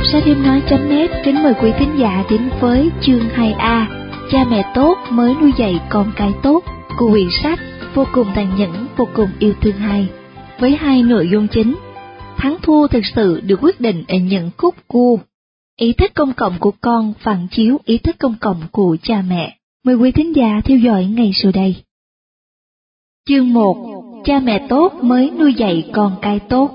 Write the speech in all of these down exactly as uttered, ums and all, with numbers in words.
Sa Thêm Nói chấm net kính mời quý thính giả đến với chương hai A, Cha mẹ tốt mới nuôi dạy con cái tốt của quyển sách Vô cùng tàn nhẫn, vô cùng yêu thương hai, với hai nội dung chính. Thắng thua thực sự được quyết định ở những khúc cua. Ý thức công cộng của con phản chiếu ý thức công cộng của cha mẹ. Mời quý thính giả theo dõi ngay sau đây. Chương một. Cha mẹ tốt mới nuôi dạy con cái tốt.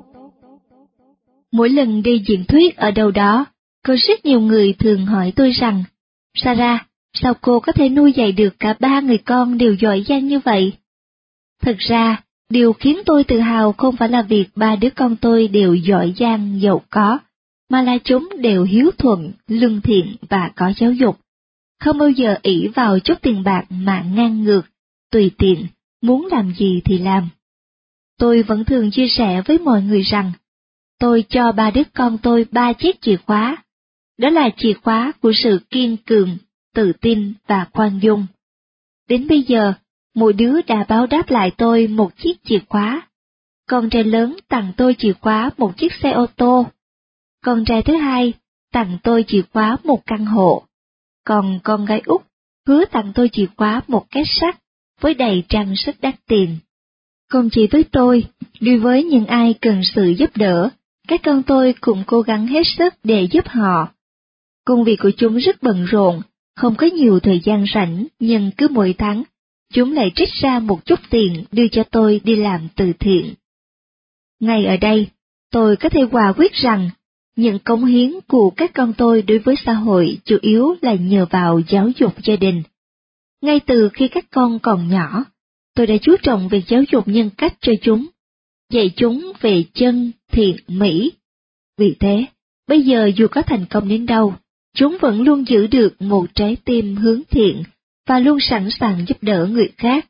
Mỗi lần đi diễn thuyết ở đâu đó, có rất nhiều người thường hỏi tôi rằng, Sarah, sao cô có thể nuôi dạy được cả ba người con đều giỏi giang như vậy? Thực ra, điều khiến tôi tự hào không phải là việc ba đứa con tôi đều giỏi giang giàu có, mà là chúng đều hiếu thuận, lương thiện và có giáo dục. Không bao giờ ỷ vào chút tiền bạc mà ngang ngược, tùy tiện, muốn làm gì thì làm. Tôi vẫn thường chia sẻ với mọi người rằng, tôi cho ba đứa con tôi ba chiếc chìa khóa. Đó là chìa khóa của sự kiên cường, tự tin và khoan dung. Đến bây giờ, mỗi đứa đã báo đáp lại tôi một chiếc chìa khóa. Con trai lớn tặng tôi chìa khóa một chiếc xe ô tô. Con trai thứ hai tặng tôi chìa khóa một căn hộ. Còn con gái út hứa tặng tôi chìa khóa một két sắt với đầy trang sức đắt tiền. Không chỉ với tôi, đối với những ai cần sự giúp đỡ, các con tôi cũng cố gắng hết sức để giúp họ. Công việc của chúng rất bận rộn, không có nhiều thời gian rảnh, nhưng cứ mỗi tháng, chúng lại trích ra một chút tiền đưa cho tôi đi làm từ thiện. Ngay ở đây, tôi có thể quả quyết rằng, những cống hiến của các con tôi đối với xã hội chủ yếu là nhờ vào giáo dục gia đình. Ngay từ khi các con còn nhỏ, tôi đã chú trọng việc giáo dục nhân cách cho chúng, dạy chúng về chân, thiện, mỹ. Vì thế, bây giờ dù có thành công đến đâu, chúng vẫn luôn giữ được một trái tim hướng thiện và luôn sẵn sàng giúp đỡ người khác.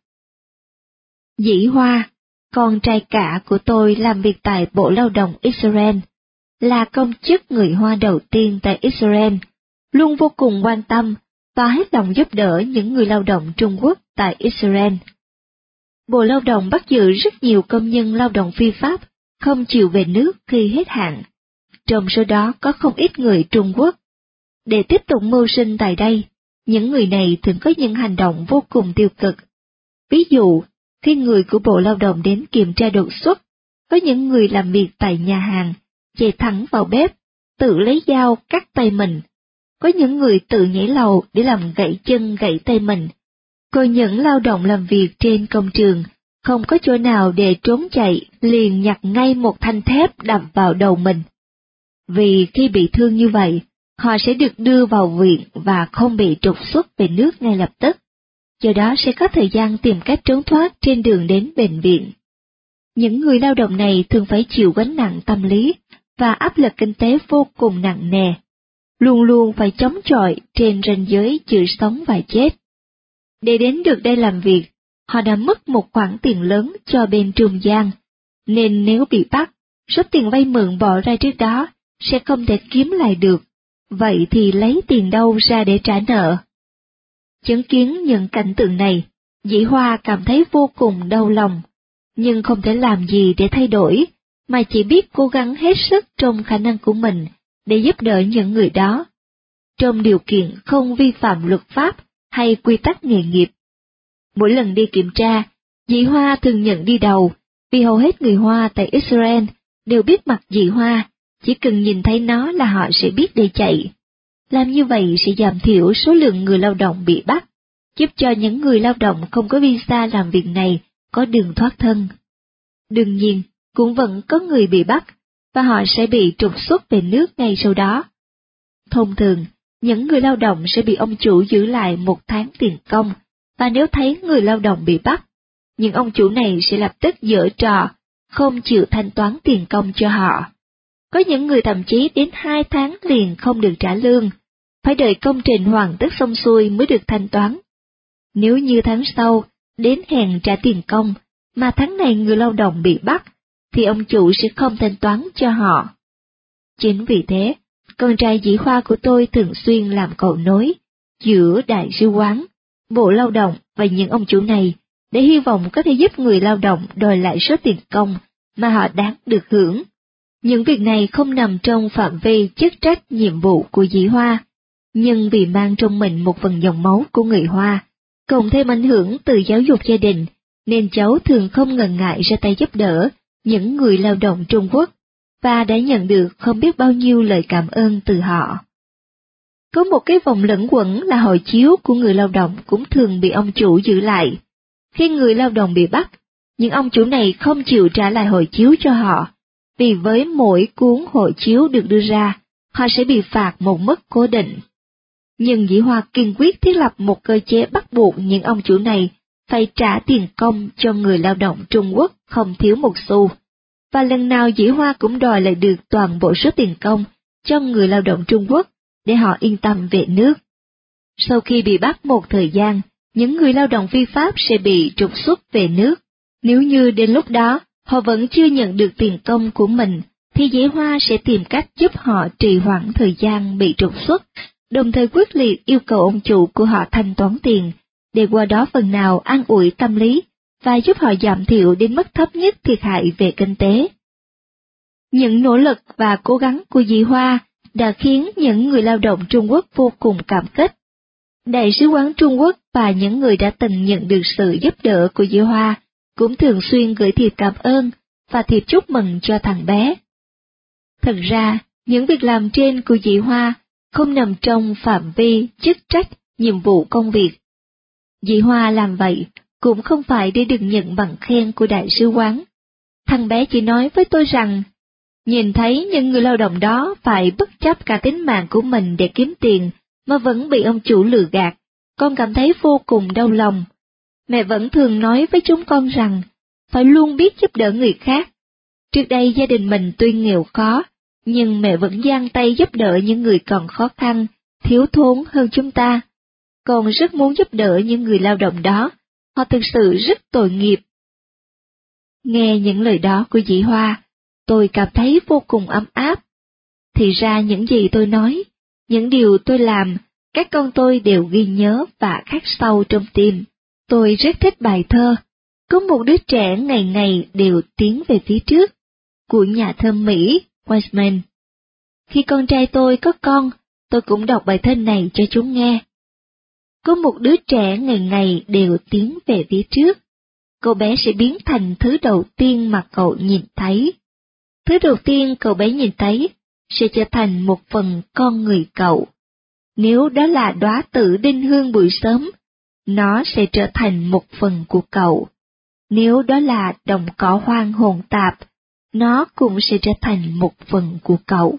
Dĩ Hoa, con trai cả của tôi làm việc tại Bộ Lao động Israel, là công chức người Hoa đầu tiên tại Israel, luôn vô cùng quan tâm và hết lòng giúp đỡ những người lao động Trung Quốc tại Israel. Bộ Lao động bắt giữ rất nhiều công nhân lao động phi pháp, không chịu về nước khi hết hạn. Trong số đó có không ít người Trung Quốc. Để tiếp tục mưu sinh tại đây, những người này thường có những hành động vô cùng tiêu cực. Ví dụ, khi người của Bộ Lao động đến kiểm tra đột xuất, có những người làm việc tại nhà hàng, chạy thẳng vào bếp, tự lấy dao cắt tay mình. Có những người tự nhảy lầu để làm gãy chân gãy tay mình. Còn những lao động làm việc trên công trường, không có chỗ nào để trốn chạy, liền nhặt ngay một thanh thép đập vào đầu mình. Vì khi bị thương như vậy, họ sẽ được đưa vào viện và không bị trục xuất về nước ngay lập tức, do đó sẽ có thời gian tìm cách trốn thoát trên đường đến bệnh viện. Những người lao động này thường phải chịu gánh nặng tâm lý và áp lực kinh tế vô cùng nặng nề, luôn luôn phải chống chọi trên ranh giới giữa sống và chết. Để đến được đây làm việc, họ đã mất một khoản tiền lớn cho bên trung gian, nên nếu bị bắt, số tiền vay mượn bỏ ra trước đó sẽ không thể kiếm lại được, vậy thì lấy tiền đâu ra để trả nợ? Chứng kiến những cảnh tượng này, Dĩ Hoa cảm thấy vô cùng đau lòng, nhưng không thể làm gì để thay đổi, mà chỉ biết cố gắng hết sức trong khả năng của mình để giúp đỡ những người đó, trong điều kiện không vi phạm luật pháp hay quy tắc nghề nghiệp. Mỗi lần đi kiểm tra, Dĩ Hoa thường nhận đi đầu, vì hầu hết người Hoa tại Israel đều biết mặt Dĩ Hoa, chỉ cần nhìn thấy nó là họ sẽ biết để chạy. Làm như vậy sẽ giảm thiểu số lượng người lao động bị bắt, giúp cho những người lao động không có visa làm việc này có đường thoát thân. Đương nhiên, cũng vẫn có người bị bắt, và họ sẽ bị trục xuất về nước ngay sau đó. Thông thường, những người lao động sẽ bị ông chủ giữ lại một tháng tiền công, và nếu thấy người lao động bị bắt, những ông chủ này sẽ lập tức giở trò, không chịu thanh toán tiền công cho họ. Có những người thậm chí đến hai tháng liền không được trả lương, phải đợi công trình hoàn tất xong xuôi mới được thanh toán. Nếu như tháng sau, đến hẹn trả tiền công, mà tháng này người lao động bị bắt, thì ông chủ sẽ không thanh toán cho họ. Chính vì thế, con trai Dĩ Hoa của tôi thường xuyên làm cầu nối giữa đại sứ quán, Bộ Lao động và những ông chủ này, để hy vọng có thể giúp người lao động đòi lại số tiền công mà họ đáng được hưởng. Những việc này không nằm trong phạm vi chức trách nhiệm vụ của dĩ Hoa, nhưng vì mang trong mình một phần dòng máu của người Hoa, cộng thêm ảnh hưởng từ giáo dục gia đình, nên cháu thường không ngần ngại ra tay giúp đỡ những người lao động Trung Quốc, và đã nhận được không biết bao nhiêu lời cảm ơn từ họ. Có một cái vòng lẫn quẩn là hộ chiếu của người lao động cũng thường bị ông chủ giữ lại. Khi người lao động bị bắt, những ông chủ này không chịu trả lại hộ chiếu cho họ, vì với mỗi cuốn hộ chiếu được đưa ra, họ sẽ bị phạt một mức cố định. Nhưng dĩ Hoa kiên quyết thiết lập một cơ chế bắt buộc những ông chủ này phải trả tiền công cho người lao động Trung Quốc không thiếu một xu, và lần nào dĩ Hoa cũng đòi lại được toàn bộ số tiền công cho người lao động Trung Quốc để họ yên tâm về nước. Sau khi bị bắt một thời gian, những người lao động phi pháp sẽ bị trục xuất về nước. Nếu như đến lúc đó họ vẫn chưa nhận được tiền công của mình, thì dĩ Hoa sẽ tìm cách giúp họ trì hoãn thời gian bị trục xuất, đồng thời quyết liệt yêu cầu ông chủ của họ thanh toán tiền, để qua đó phần nào an ủi tâm lý và giúp họ giảm thiểu đến mức thấp nhất thiệt hại về kinh tế. Những nỗ lực và cố gắng của dĩ Hoa đã khiến những người lao động Trung Quốc vô cùng cảm kích. Đại sứ quán Trung Quốc và những người đã từng nhận được sự giúp đỡ của dĩ Hoa cũng thường xuyên gửi thiệp cảm ơn và thiệp chúc mừng cho thằng bé. Thật ra, những việc làm trên của dĩ Hoa không nằm trong phạm vi chức trách, nhiệm vụ công việc. Dĩ Hoa làm vậy cũng không phải để được nhận bằng khen của đại sứ quán. Thằng bé chỉ nói với tôi rằng, nhìn thấy những người lao động đó phải bất chấp cả tính mạng của mình để kiếm tiền mà vẫn bị ông chủ lừa gạt, con cảm thấy vô cùng đau lòng. Mẹ vẫn thường nói với chúng con rằng, phải luôn biết giúp đỡ người khác. Trước đây gia đình mình tuy nghèo khó, nhưng mẹ vẫn giang tay giúp đỡ những người còn khó khăn, thiếu thốn hơn chúng ta. Con rất muốn giúp đỡ những người lao động đó, họ thực sự rất tội nghiệp. Nghe những lời đó của dĩ Hoa, tôi cảm thấy vô cùng ấm áp. Thì ra những gì tôi nói, những điều tôi làm, các con tôi đều ghi nhớ và khắc sâu trong tim. Tôi rất thích bài thơ, có một đứa trẻ ngày ngày đều tiến về phía trước, của nhà thơ Mỹ Wiseman. Khi con trai tôi có con, tôi cũng đọc bài thơ này cho chúng nghe. Có một đứa trẻ ngày ngày đều tiến về phía trước, cậu bé sẽ biến thành thứ đầu tiên mà cậu nhìn thấy. Thứ đầu tiên cậu bé nhìn thấy sẽ trở thành một phần con người cậu. Nếu đó là đóa tử đinh hương buổi sớm, nó sẽ trở thành một phần của cậu. Nếu đó là đồng cỏ hoang hồn tạp, nó cũng sẽ trở thành một phần của cậu.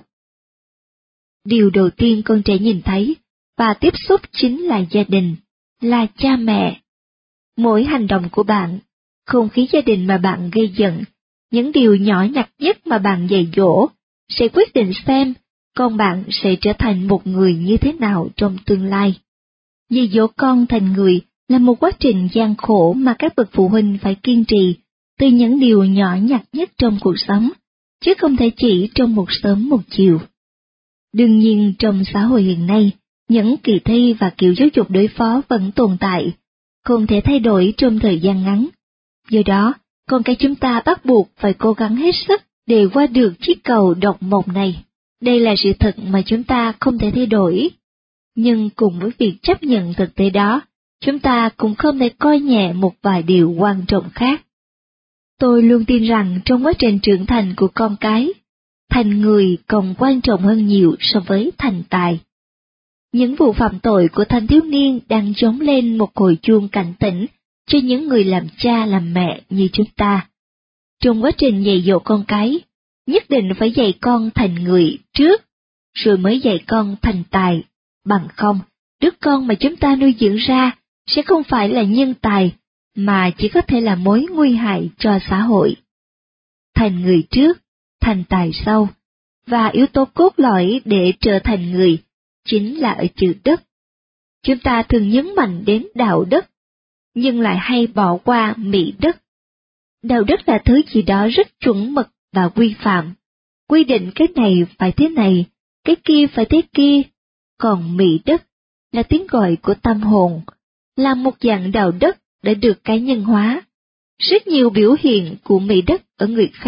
Điều đầu tiên con trẻ nhìn thấy và tiếp xúc chính là gia đình, là cha mẹ. Mỗi hành động của bạn, không khí gia đình mà bạn gây giận, những điều nhỏ nhặt nhất mà bạn dạy dỗ, sẽ quyết định xem con bạn sẽ trở thành một người như thế nào trong tương lai. Dạy dỗ con thành người là một quá trình gian khổ mà các bậc phụ huynh phải kiên trì từ những điều nhỏ nhặt nhất trong cuộc sống, chứ không thể chỉ trong một sớm một chiều. Đương nhiên trong xã hội hiện nay, những kỳ thi và kiểu giáo dục đối phó vẫn tồn tại, không thể thay đổi trong thời gian ngắn. Do đó, con cái chúng ta bắt buộc phải cố gắng hết sức để qua được chiếc cầu độc mộc này. Đây là sự thật mà chúng ta không thể thay đổi. Nhưng cùng với việc chấp nhận thực tế đó, chúng ta cũng không thể coi nhẹ một vài điều quan trọng khác. Tôi luôn tin rằng trong quá trình trưởng thành của con cái, thành người còn quan trọng hơn nhiều so với thành tài. Những vụ phạm tội của thanh thiếu niên đang chống lên một hồi chuông cảnh tỉnh cho những người làm cha làm mẹ như chúng ta. Trong quá trình dạy dỗ con cái, nhất định phải dạy con thành người trước, rồi mới dạy con thành tài, bằng không, đứa con mà chúng ta nuôi dưỡng ra sẽ không phải là nhân tài, mà chỉ có thể là mối nguy hại cho xã hội. Thành người trước, thành tài sau, và yếu tố cốt lõi để trở thành người chính là ở chữ đức. Chúng ta thường nhấn mạnh đến đạo đức, nhưng lại hay bỏ qua mỹ đức. Đạo đức là thứ gì đó rất chuẩn mực và quy phạm, quy định cái này phải thế này, cái kia phải thế kia, còn mỹ đức là tiếng gọi của tâm hồn, là một dạng đạo đức đã được cá nhân hóa. Rất nhiều biểu hiện của mỹ đức ở người khác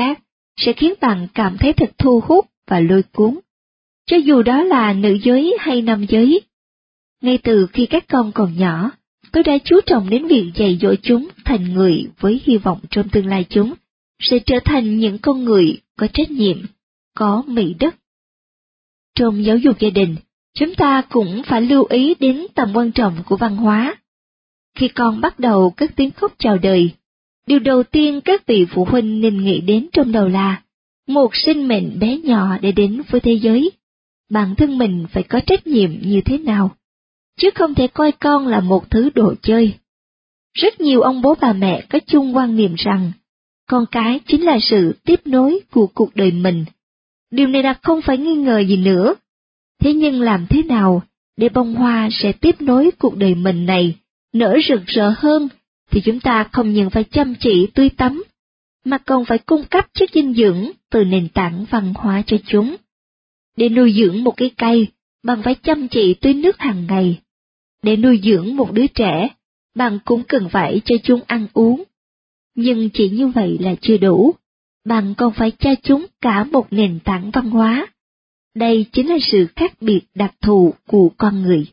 sẽ khiến bạn cảm thấy thật thu hút và lôi cuốn, cho dù đó là nữ giới hay nam giới. Ngay từ khi các con còn nhỏ, tôi đã chú trọng đến việc dạy dỗ chúng thành người với hy vọng trong tương lai chúng sẽ trở thành những con người có trách nhiệm, có mỹ đức. Trong giáo dục gia đình, chúng ta cũng phải lưu ý đến tầm quan trọng của văn hóa. Khi con bắt đầu cất tiếng khóc chào đời, điều đầu tiên các vị phụ huynh nên nghĩ đến trong đầu là một sinh mệnh bé nhỏ để đến với thế giới. Bản thân mình phải có trách nhiệm như thế nào, chứ không thể coi con là một thứ đồ chơi. Rất nhiều ông bố bà mẹ có chung quan niệm rằng con cái chính là sự tiếp nối của cuộc đời mình. Điều này là không phải nghi ngờ gì nữa. Thế nhưng làm thế nào để bông hoa sẽ tiếp nối cuộc đời mình này nở rực rỡ hơn, thì chúng ta không những phải chăm chỉ tưới tắm, mà còn phải cung cấp chất dinh dưỡng từ nền tảng văn hóa cho chúng. Để nuôi dưỡng một cái cây, bạn phải chăm chỉ tưới nước hàng ngày. Để nuôi dưỡng một đứa trẻ, bạn cũng cần phải cho chúng ăn uống. Nhưng chỉ như vậy là chưa đủ, bạn còn phải cho chúng cả một nền tảng văn hóa. Đây chính là sự khác biệt đặc thù của con người.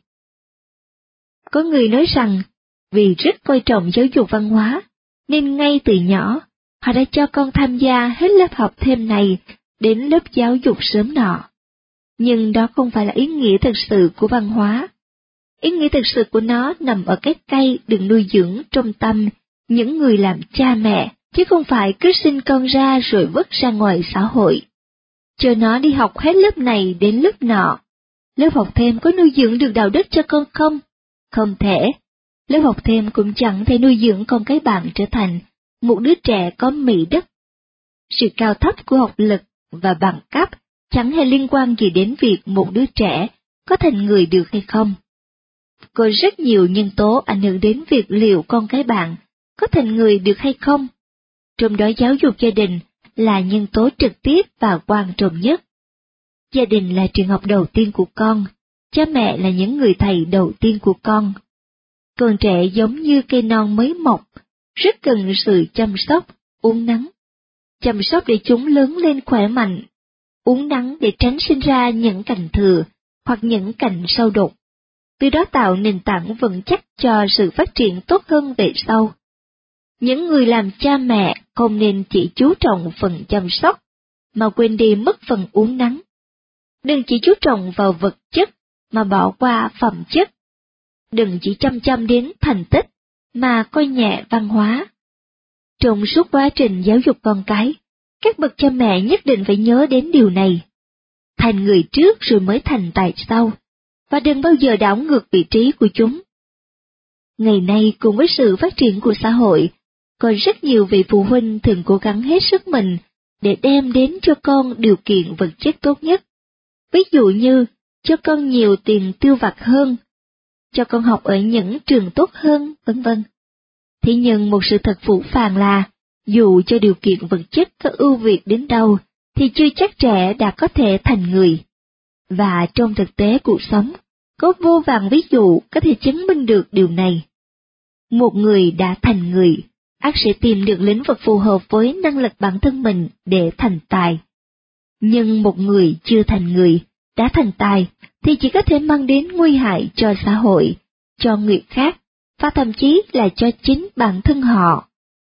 Có người nói rằng, vì rất coi trọng giáo dục văn hóa, nên ngay từ nhỏ, họ đã cho con tham gia hết lớp học thêm này đến lớp giáo dục sớm nọ. Nhưng đó không phải là ý nghĩa thực sự của văn hóa. Ý nghĩa thực sự của nó nằm ở cái cây được nuôi dưỡng trong tâm những người làm cha mẹ, chứ không phải cứ sinh con ra rồi vứt ra ngoài xã hội. Cho nó đi học hết lớp này đến lớp nọ. Lớp học thêm có nuôi dưỡng được đạo đức cho con không? Không thể. Lớp học thêm cũng chẳng thể nuôi dưỡng con cái bạn trở thành một đứa trẻ có mỹ đức. Sự cao thấp của học lực và bằng cấp chẳng hề liên quan gì đến việc một đứa trẻ có thành người được hay không. Có rất nhiều nhân tố ảnh hưởng đến việc liệu con cái bạn có thành người được hay không. Trong đó giáo dục gia đình là nhân tố trực tiếp và quan trọng nhất. Gia đình là trường học đầu tiên của con, cha mẹ là những người thầy đầu tiên của con. Con trẻ giống như cây non mới mọc, rất cần sự chăm sóc, uốn nắng. Chăm sóc để chúng lớn lên khỏe mạnh, uốn nắng để tránh sinh ra những cành thừa hoặc những cành sâu đục. Từ đó tạo nền tảng vững chắc cho sự phát triển tốt hơn về sau. Những người làm cha mẹ không nên chỉ chú trọng phần chăm sóc, mà quên đi mất phần uốn nắng. Đừng chỉ chú trọng vào vật chất, mà bỏ qua phẩm chất. Đừng chỉ chăm chăm đến thành tích, mà coi nhẹ văn hóa. Trong suốt quá trình giáo dục con cái, các bậc cha mẹ nhất định phải nhớ đến điều này. Thành người trước rồi mới thành tài sau, và đừng bao giờ đảo ngược vị trí của chúng. Ngày nay cùng với sự phát triển của xã hội, có rất nhiều vị phụ huynh thường cố gắng hết sức mình để đem đến cho con điều kiện vật chất tốt nhất. Ví dụ như, cho con nhiều tiền tiêu vặt hơn, cho con học ở những trường tốt hơn, vân vân. Thế nhưng một sự thật phũ phàng là, dù cho điều kiện vật chất có ưu việt đến đâu, thì chưa chắc trẻ đã có thể thành người. Và trong thực tế cuộc sống, có vô vàn ví dụ có thể chứng minh được điều này. Một người đã thành người, ắt sẽ tìm được lĩnh vực phù hợp với năng lực bản thân mình để thành tài. Nhưng một người chưa thành người, đã thành tài, thì chỉ có thể mang đến nguy hại cho xã hội, cho người khác, và thậm chí là cho chính bản thân họ.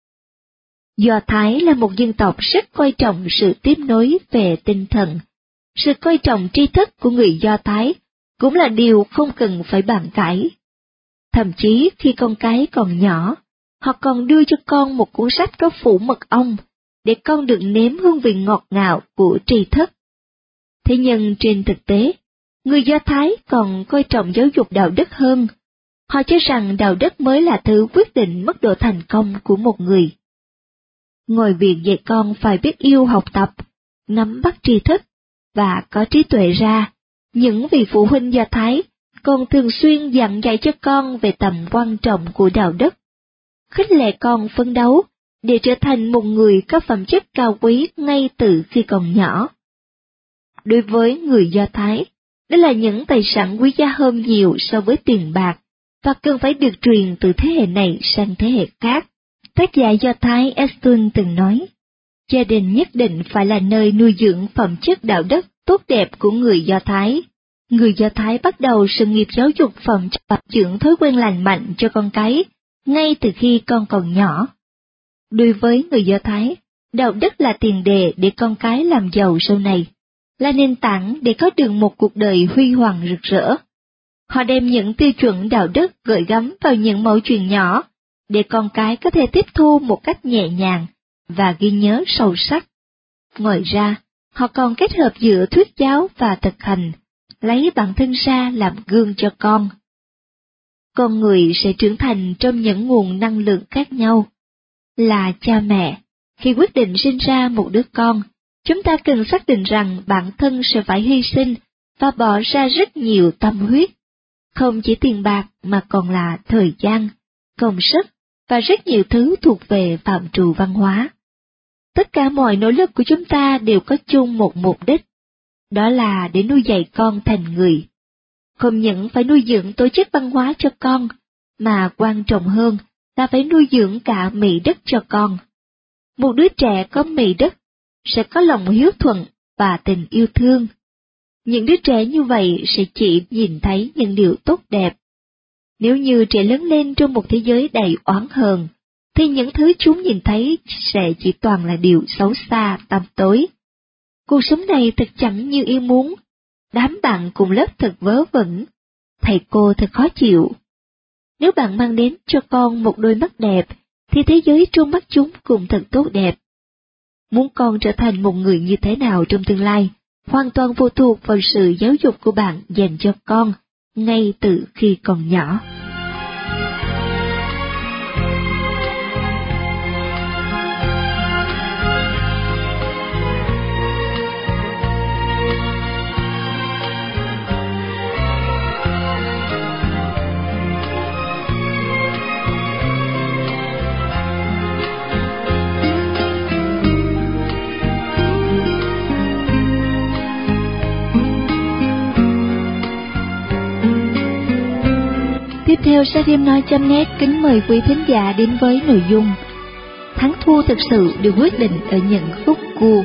Do Thái là một dân tộc rất coi trọng sự tiếp nối về tinh thần. Sự coi trọng tri thức của người Do Thái cũng là điều không cần phải bàn cãi. Thậm chí khi con cái còn nhỏ, họ còn đưa cho con một cuốn sách có phủ mật ong, để con được nếm hương vị ngọt ngào của tri thức. Thế nhưng trên thực tế, người Do Thái còn coi trọng giáo dục đạo đức hơn. Họ cho rằng đạo đức mới là thứ quyết định mức độ thành công của một người. Ngoài việc dạy con phải biết yêu học tập, nắm bắt tri thức, và có trí tuệ ra, những vị phụ huynh Do Thái còn thường xuyên dặn dạy cho con về tầm quan trọng của đạo đức, khích lệ con phấn đấu để trở thành một người có phẩm chất cao quý ngay từ khi còn nhỏ. Đối với người Do Thái, đây là những tài sản quý giá hơn nhiều so với tiền bạc, và cần phải được truyền từ thế hệ này sang thế hệ khác. Tác giả Do Thái Estun từng nói, gia đình nhất định phải là nơi nuôi dưỡng phẩm chất đạo đức tốt đẹp của người Do Thái. Người Do Thái bắt đầu sự nghiệp giáo dục phẩm chất và dưỡng thói quen lành mạnh cho con cái, ngay từ khi con còn nhỏ. Đối với người Do Thái, đạo đức là tiền đề để con cái làm giàu sau này, là nền tảng để có được một cuộc đời huy hoàng rực rỡ. Họ đem những tiêu chuẩn đạo đức gửi gắm vào những mẩu chuyện nhỏ, để con cái có thể tiếp thu một cách nhẹ nhàng và ghi nhớ sâu sắc. Ngoài ra, họ còn kết hợp giữa thuyết giáo và thực hành, lấy bản thân ra làm gương cho con. Con người sẽ trưởng thành trong những nguồn năng lượng khác nhau. Là cha mẹ, khi quyết định sinh ra một đứa con, chúng ta cần xác định rằng bản thân sẽ phải hy sinh và bỏ ra rất nhiều tâm huyết, không chỉ tiền bạc mà còn là thời gian, công sức và rất nhiều thứ thuộc về phạm trù văn hóa. Tất cả mọi nỗ lực của chúng ta đều có chung một mục đích, đó là để nuôi dạy con thành người. Không những phải nuôi dưỡng tố chất văn hóa cho con, mà quan trọng hơn là phải nuôi dưỡng cả mỹ đức cho con. Một đứa trẻ có mỹ đức sẽ có lòng hiếu thuận và tình yêu thương. Những đứa trẻ như vậy sẽ chỉ nhìn thấy những điều tốt đẹp. Nếu như trẻ lớn lên trong một thế giới đầy oán hờn, thì những thứ chúng nhìn thấy sẽ chỉ toàn là điều xấu xa, tăm tối. Cuộc sống này thật chẳng như yêu muốn, đám bạn cùng lớp thật vớ vẩn, thầy cô thật khó chịu. Nếu bạn mang đến cho con một đôi mắt đẹp, thì thế giới trong mắt chúng cũng thật tốt đẹp. Muốn con trở thành một người như thế nào trong tương lai, hoàn toàn phụ thuộc vào sự giáo dục của bạn dành cho con, ngay từ khi còn nhỏ. Tiếp theo, Sa Diêm Nói chấm net kính mời quý thính giả đến với nội dung thắng thua thực sự được quyết định ở những khúc cua.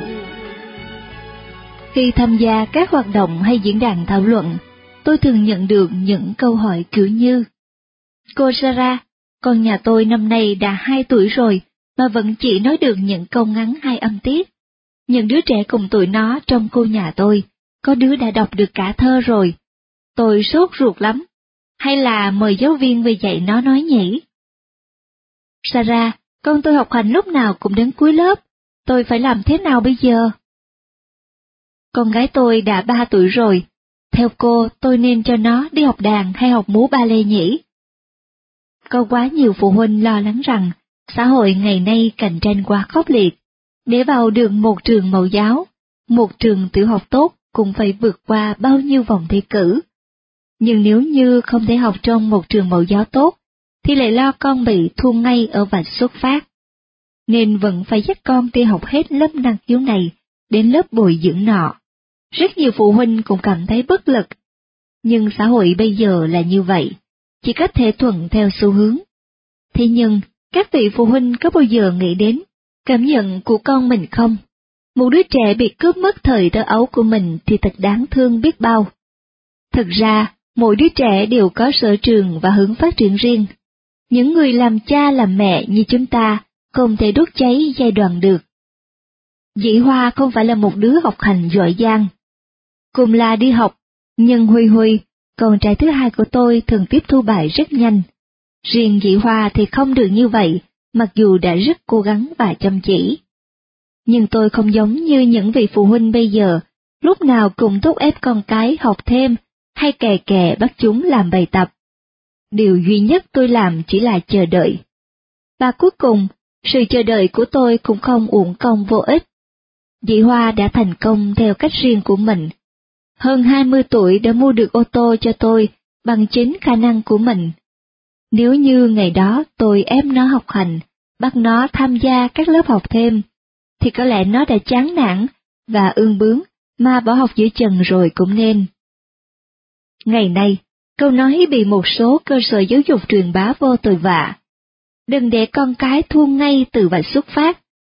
Khi tham gia các hoạt động hay diễn đàn thảo luận, tôi thường nhận được những câu hỏi kiểu như: Cô Sarah, con nhà tôi năm nay đã hai tuổi rồi mà vẫn chỉ nói được những câu ngắn hay âm tiết. Những đứa trẻ cùng tuổi nó trong khu nhà tôi, có đứa đã đọc được cả thơ rồi. Tôi sốt ruột lắm. Hay là mời giáo viên về dạy nó nói nhỉ? Sarah, con tôi học hành lúc nào cũng đến cuối lớp, tôi phải làm thế nào bây giờ? Con gái tôi đã ba tuổi rồi, theo cô tôi nên cho nó đi học đàn hay học múa ba lê nhỉ? Có quá nhiều phụ huynh lo lắng rằng xã hội ngày nay cạnh tranh quá khốc liệt, để vào được một trường mẫu giáo, một trường tiểu học tốt cũng phải vượt qua bao nhiêu vòng thi cử. Nhưng nếu như không thể học trong một trường mẫu giáo tốt, thì lại lo con bị thua ngay ở vạch xuất phát. Nên vẫn phải dắt con đi học hết lớp năng khiếu này, đến lớp bồi dưỡng nọ. Rất nhiều phụ huynh cũng cảm thấy bất lực. Nhưng xã hội bây giờ là như vậy, chỉ có thể thuận theo xu hướng. Thế nhưng, các vị phụ huynh có bao giờ nghĩ đến cảm nhận của con mình không? Một đứa trẻ bị cướp mất thời thơ ấu của mình thì thật đáng thương biết bao. Thực ra, mỗi đứa trẻ đều có sở trường và hướng phát triển riêng. Những người làm cha làm mẹ như chúng ta không thể đốt cháy giai đoạn được. Dĩ Hoa không phải là một đứa học hành giỏi giang. Cùng là đi học, nhưng Huy Huy, con trai thứ hai của tôi thường tiếp thu bài rất nhanh. Riêng Dĩ Hoa thì không được như vậy, mặc dù đã rất cố gắng và chăm chỉ. Nhưng tôi không giống như những vị phụ huynh bây giờ, lúc nào cũng thúc ép con cái học thêm, hay kè kè bắt chúng làm bài tập. Điều duy nhất tôi làm chỉ là chờ đợi. Và cuối cùng, sự chờ đợi của tôi cũng không uổng công vô ích. Dĩ Hoa đã thành công theo cách riêng của mình. Hơn hai mươi tuổi đã mua được ô tô cho tôi bằng chính khả năng của mình. Nếu như ngày đó tôi ép nó học hành, bắt nó tham gia các lớp học thêm, thì có lẽ nó đã chán nản và ương bướng mà bỏ học giữa chừng rồi cũng nên. Ngày nay, câu nói bị một số cơ sở giáo dục truyền bá vô tội vạ. Đừng để con cái thua ngay từ vạch xuất phát,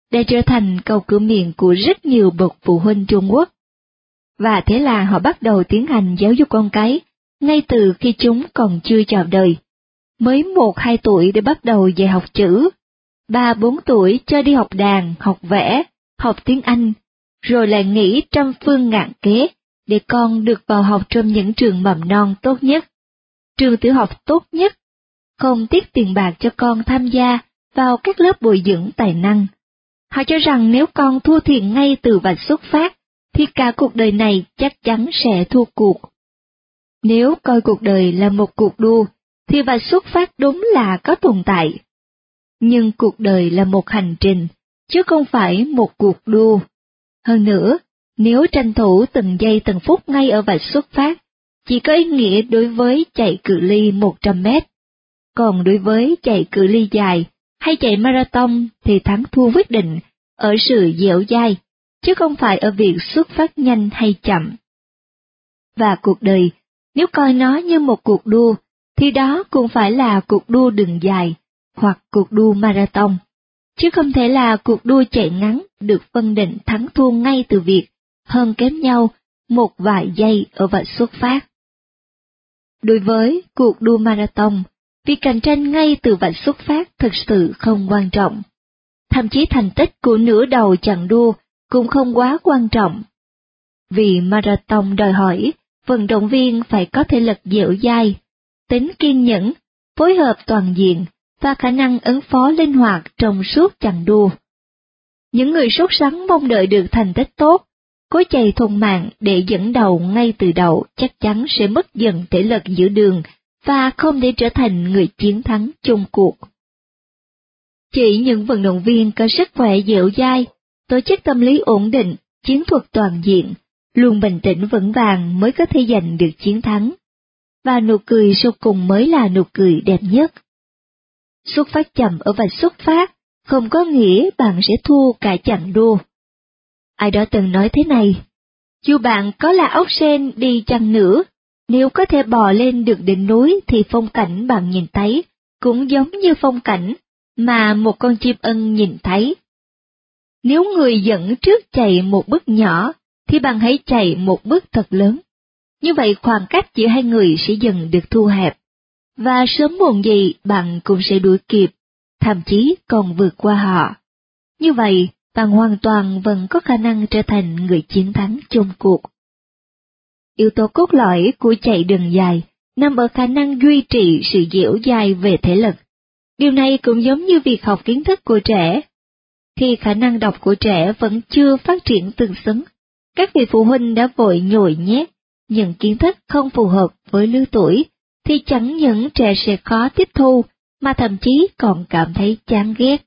đã trở thành câu cửa miệng của rất nhiều bậc phụ huynh Trung Quốc. Và thế là họ bắt đầu tiến hành giáo dục con cái, ngay từ khi chúng còn chưa chào đời. Mới một hai tuổi để bắt đầu dạy học chữ, ba bốn tuổi cho đi học đàn, học vẽ, học tiếng Anh, rồi lại nghĩ trăm phương ngàn kế để con được vào học trong những trường mầm non tốt nhất, trường tiểu học tốt nhất, không tiếc tiền bạc cho con tham gia vào các lớp bồi dưỡng tài năng. Họ cho rằng nếu con thua thiệt ngay từ vạch xuất phát, thì cả cuộc đời này chắc chắn sẽ thua cuộc. Nếu coi cuộc đời là một cuộc đua, thì vạch xuất phát đúng là có tồn tại. Nhưng cuộc đời là một hành trình, chứ không phải một cuộc đua. Hơn nữa, nếu tranh thủ từng giây từng phút ngay ở vạch xuất phát, chỉ có ý nghĩa đối với chạy cự ly một trăm mét. Còn đối với chạy cự ly dài hay chạy marathon thì thắng thua quyết định ở sự dẻo dai, chứ không phải ở việc xuất phát nhanh hay chậm. Và cuộc đời, nếu coi nó như một cuộc đua, thì đó cũng phải là cuộc đua đường dài, hoặc cuộc đua marathon, chứ không thể là cuộc đua chạy ngắn được phân định thắng thua ngay từ việc hơn kém nhau một vài giây ở vạch xuất phát. Đối với cuộc đua marathon, việc cạnh tranh ngay từ vạch xuất phát thực sự không quan trọng. Thậm chí thành tích của nửa đầu chặng đua cũng không quá quan trọng. Vì marathon đòi hỏi vận động viên phải có thể lực dẻo dai, tính kiên nhẫn, phối hợp toàn diện và khả năng ứng phó linh hoạt trong suốt chặng đua. Những người sốt sắng mong đợi được thành tích tốt, cố chạy thùng mạng để dẫn đầu ngay từ đầu chắc chắn sẽ mất dần thể lực giữa đường và không thể trở thành người chiến thắng chung cuộc. Chỉ những vận động viên có sức khỏe dẻo dai, tổ chức tâm lý ổn định, chiến thuật toàn diện, luôn bình tĩnh vững vàng mới có thể giành được chiến thắng. Và nụ cười sau cùng mới là nụ cười đẹp nhất. Xuất phát chậm ở vạch xuất phát không có nghĩa bạn sẽ thua cả chặng đua. Ai đó từng nói thế này, dù bạn có là ốc sên đi chăng nữa, nếu có thể bò lên được đỉnh núi thì phong cảnh bạn nhìn thấy cũng giống như phong cảnh mà một con chim ưng nhìn thấy. Nếu người dẫn trước chạy một bước nhỏ, thì bạn hãy chạy một bước thật lớn. Như vậy khoảng cách giữa hai người sẽ dần được thu hẹp, và sớm muộn gì bạn cũng sẽ đuổi kịp, thậm chí còn vượt qua họ. Như vậy, bạn hoàn toàn vẫn có khả năng trở thành người chiến thắng chung cuộc. Yếu tố cốt lõi của chạy đường dài nằm ở khả năng duy trì sự dẻo dai về thể lực. Điều này cũng giống như việc học kiến thức của trẻ. Khi khả năng đọc của trẻ vẫn chưa phát triển tương xứng, các vị phụ huynh đã vội nhồi nhét những kiến thức không phù hợp với lứa tuổi, thì chẳng những trẻ sẽ khó tiếp thu, mà thậm chí còn cảm thấy chán ghét.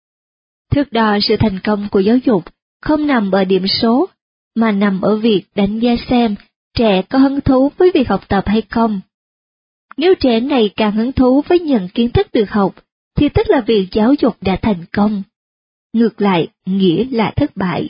Thước đo sự thành công của giáo dục không nằm ở điểm số, mà nằm ở việc đánh giá xem trẻ có hứng thú với việc học tập hay không. Nếu trẻ này càng hứng thú với những kiến thức được học, thì tức là việc giáo dục đã thành công. Ngược lại, nghĩa là thất bại.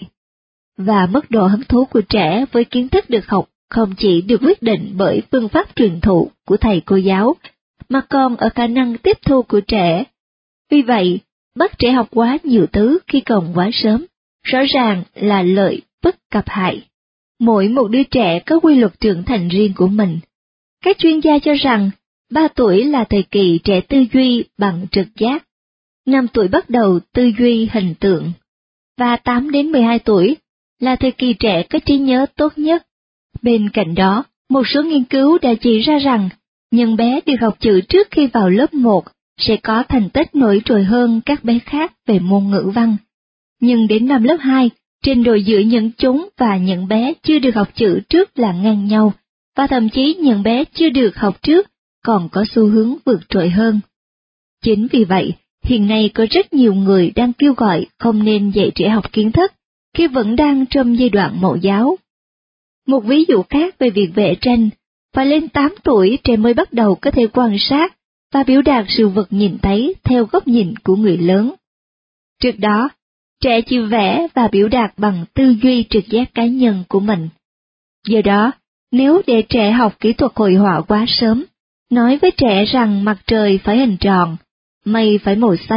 Và mức độ hứng thú của trẻ với kiến thức được học không chỉ được quyết định bởi phương pháp truyền thụ của thầy cô giáo, mà còn ở khả năng tiếp thu của trẻ. Vì vậy, bắt trẻ học quá nhiều thứ khi còn quá sớm, rõ ràng là lợi bất cập hại. Mỗi một đứa trẻ có quy luật trưởng thành riêng của mình. Các chuyên gia cho rằng, ba tuổi là thời kỳ trẻ tư duy bằng trực giác, năm tuổi bắt đầu tư duy hình tượng, và tám đến mười hai tuổi là thời kỳ trẻ có trí nhớ tốt nhất. Bên cạnh đó, một số nghiên cứu đã chỉ ra rằng, những bé được học chữ trước khi vào lớp một sẽ có thành tích nổi trội hơn các bé khác về môn ngữ văn. Nhưng đến năm lớp hai, trình độ giữa những chúng và những bé chưa được học chữ trước là ngang nhau, và thậm chí những bé chưa được học trước còn có xu hướng vượt trội hơn. Chính vì vậy, hiện nay có rất nhiều người đang kêu gọi không nên dạy trẻ học kiến thức, khi vẫn đang trong giai đoạn mẫu giáo. Một ví dụ khác về việc vẽ tranh, phải lên tám tuổi trẻ mới bắt đầu có thể quan sát và biểu đạt sự vật nhìn thấy theo góc nhìn của người lớn. Trước đó, trẻ chỉ vẽ và biểu đạt bằng tư duy trực giác cá nhân của mình. Do đó, nếu để trẻ học kỹ thuật hội họa quá sớm, nói với trẻ rằng mặt trời phải hình tròn, mây phải màu xanh